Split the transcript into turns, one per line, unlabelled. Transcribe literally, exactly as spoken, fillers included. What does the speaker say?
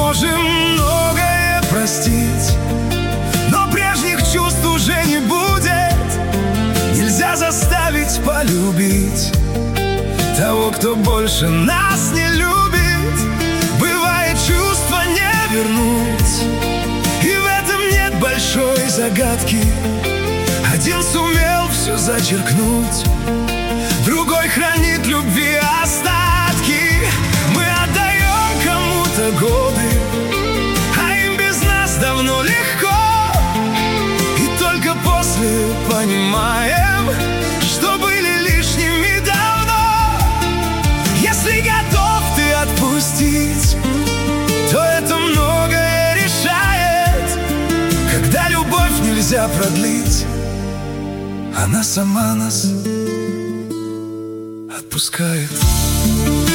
можем многое простить, но прежних чувств уже не будет. Нельзя заставить полюбить того, кто больше нас не любит. Бывает, чувства не вернуть, и в этом нет большой загадки. Один сумел все зачеркнуть, другой хранит любви остатки. Мы отдаем кому-то годы, а им без нас давно легко. И только после понимаем, что были лишними давно. Если готов ты отпустить, то это многое решает. Когда любовь нельзя продлить, она сама нас отпускает.